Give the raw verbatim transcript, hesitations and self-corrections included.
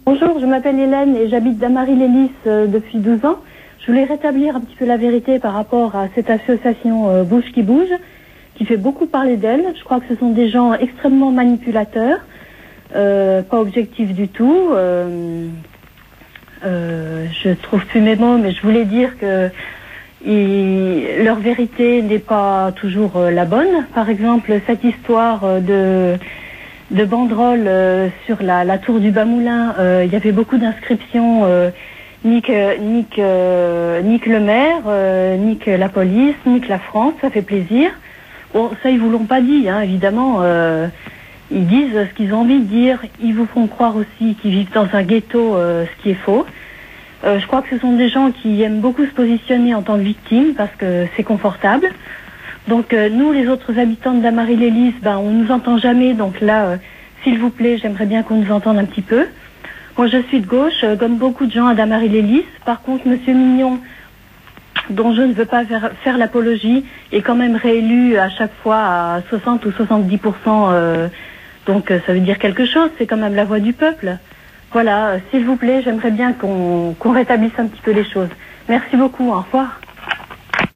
Bonjour, je m'appelle Hélène et j'habite Damary-les-Lys euh, depuis douze ans. Je voulais rétablir un petit peu la vérité par rapport à cette association euh, Bouge qui bouge, qui fait beaucoup parler d'elle. Je crois que ce sont des gens extrêmement manipulateurs, euh, pas objectifs du tout. Euh, euh, je trouve plus mes mots, mais je voulais dire que il, leur vérité n'est pas toujours euh, la bonne. Par exemple, cette histoire euh, de... de banderoles euh, sur la, la tour du Bas-Moulin, euh, il y avait beaucoup d'inscriptions, euh, nique, nique, euh, nique le maire, euh, nique la police, nique la France, ça fait plaisir. Bon, ça ils vous l'ont pas dit, hein, évidemment, euh, ils disent ce qu'ils ont envie de dire, ils vous font croire aussi qu'ils vivent dans un ghetto, euh, ce qui est faux. Euh, je crois que ce sont des gens qui aiment beaucoup se positionner en tant que victimes parce que c'est confortable. Donc euh, nous, les autres habitants de Damary-les-Lys, ben, on nous entend jamais. Donc là, euh, s'il vous plaît, j'aimerais bien qu'on nous entende un petit peu. Moi, je suis de gauche, euh, comme beaucoup de gens à Damary-les-Lys. Par contre, Monsieur Mignon, dont je ne veux pas faire, faire l'apologie, est quand même réélu à chaque fois à soixante ou soixante-dix pour cent. Euh, donc euh, ça veut dire quelque chose. C'est quand même la voix du peuple. Voilà, euh, s'il vous plaît, j'aimerais bien qu'on qu'on rétablisse un petit peu les choses. Merci beaucoup. Au revoir.